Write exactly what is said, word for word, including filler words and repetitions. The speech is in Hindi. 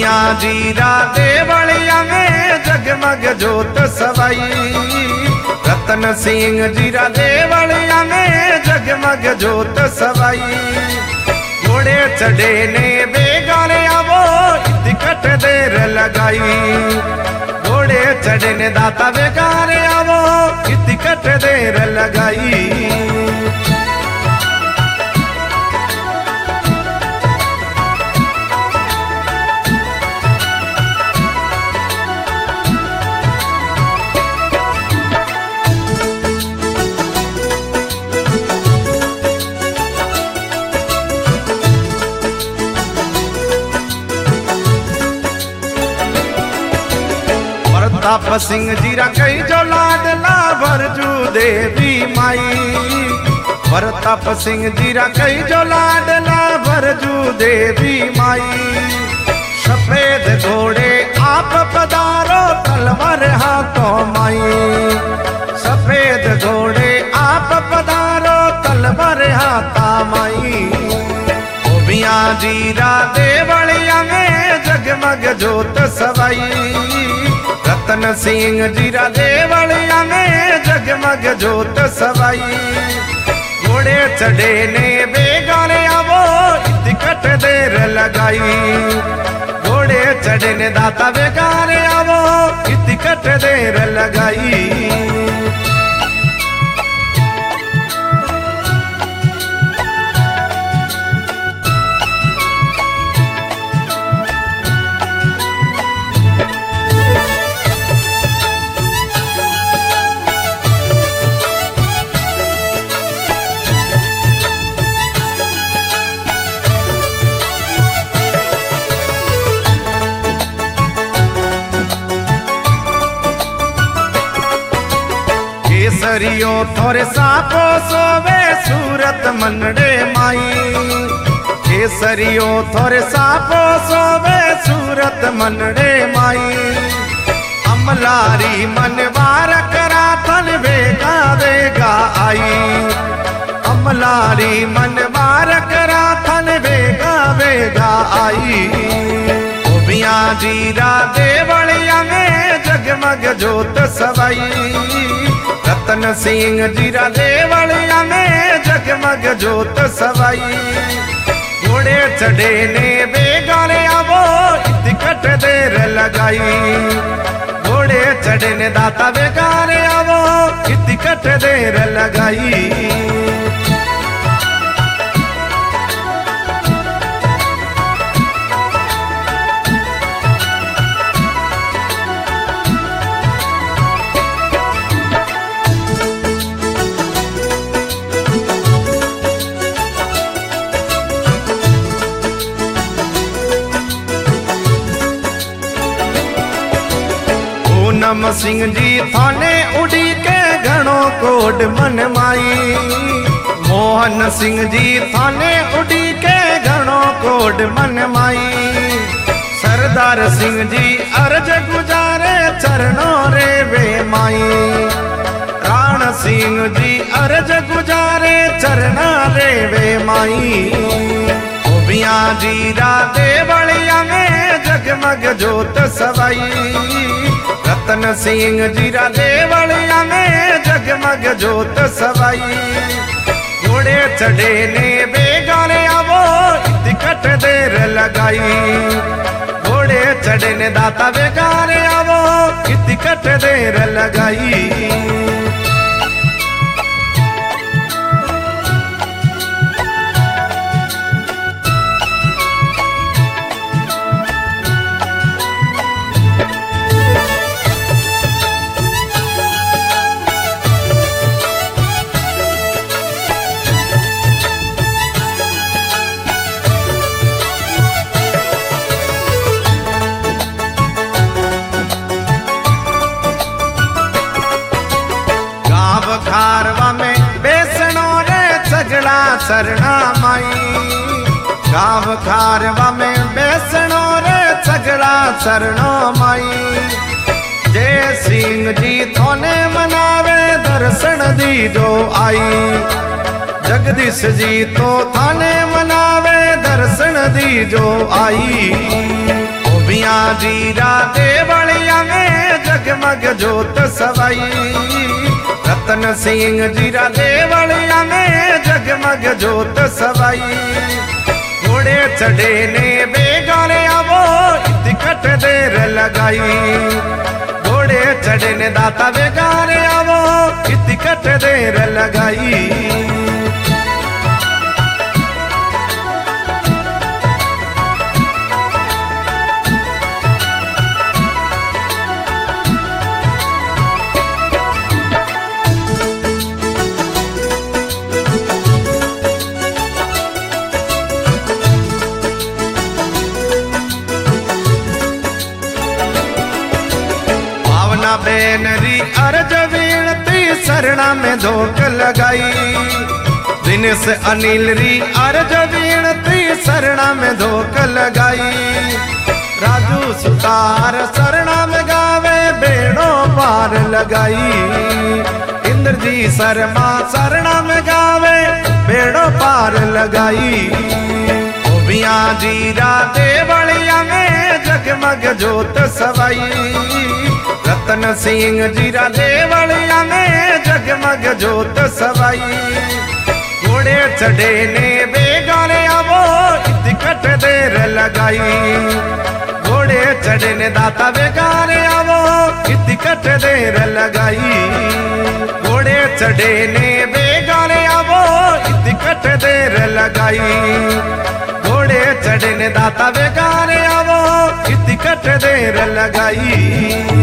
धोबिया जीरा देवलिया में जगमग जोत सवाई। रतन सिंह जीरा देवलिया में जगमग जोत सवाई। घोड़े चढ़े ने बेगारे आवो टिकट देर लगाई। घोड़े चढ़े ने दाता बेगारे आवो टिकट देर लगाई। प्रताप सिंह जीरा कई जो लाडला भरजू देवी माई। प्रताप सिंह जीरा कई जो लाडला भरजू देवी माई। सफेद घोड़े आप पधारो तलवार हाथों माई। सफेद घोड़े आप पधारो तलवार हाथा माई। धोबिया जीरा देवलिया में जगमग जोत सवाई। रतन सिंह जीरा देवलिया में जगमग जोत सवाई। घोड़े चढ़े ने बेगारे आवो टिकट देर लगाई। घोड़े चढ़े ने दाता बेगारे आवो टिकट देर लगाई। केसरियो थोरे सापो सोवे सूरत मनडे माई। केसरियो थोरे सापो सोवे सूरत मनडे माई। अमलारी मनवार करा थन बेगा बेगा आई। अमलारी मनवार करा थन बेगा बेगा आई। धोबिया जीरा देवलिया में जगमग जोत सवाई। रतन सिंह जीरा देवलिया में जगमग जोत सवाई। घोड़े चढ़े ने बेगारे आवो टिकट देर लगाई। घोड़े चढ़े ने दाता बेगारे आवो टिकट देर लगाई। पूनम सिंह जी थाने उड़ी के घणो कोड मन माई। मोहन सिंह जी थाने उड़ी के घणो कोड मन माई। सरदार सिंह जी अर्ज गुजारे चरणों रे वे माई। राण सिंह जी अर्ज गुजारे चरणा रे वे माई। धोबिया जीरा देवलिया में जगमग जोत सवाई। रतन सिंह जीरा देवलिया में जगमग जोत सवाई। घोड़े चढ़े ने बेगारे आवो टिकट देर लगाई। घोड़े चढ़े ने दाता बेगारे आवो टिकट देर लगाई। खारवा में बेसनो रे सगड़ा सरना माई। गाँव खारवा में बेसनो रे सगड़ा सरनो माई। जय सिंह जी थोने मनावे दर्शन दी जो आई। जगदीश जी तो थाने मनावे दर्शन दी जो आई। धोबिया जीरा देवलिया में जगमग जोत सवाई। रतन सिंह जीरा देवलिया में जगमग जोत सवाई। घोड़े चढ़े ने बेगारे आवो टिकट देर लगाई। घोड़े चढ़े ने दाता बेगारे आवो टिकट देर लगाई। बेनरी अर्ज वीणती शरणा में धोख लगाई। दिनेश अनिल री अर्ज वीणती शरणा में धोख लगाई। राजू सुतार शरणा में गावे बेड़ो पार लगाई। इंद्र जी शर्मा शरणा में गावे बेड़ो पार लगाई। धोबिया जीरा देवलिया में जगमग जोत सवाई। रतन सिंह जीरा देवलिया में जगमग जोत सवाई। घोड़े चढ़े ने बेगारे आवो टिकट देर लगाई। घोड़े चढ़े ने दाता बेगारे आवो टिकट देर लगाई। घोड़े चढ़े ने बेगारे आवो टिकट देर लगाई। घोड़े चढ़े ने दाता बेगारे आवो टिकट देर लगाई।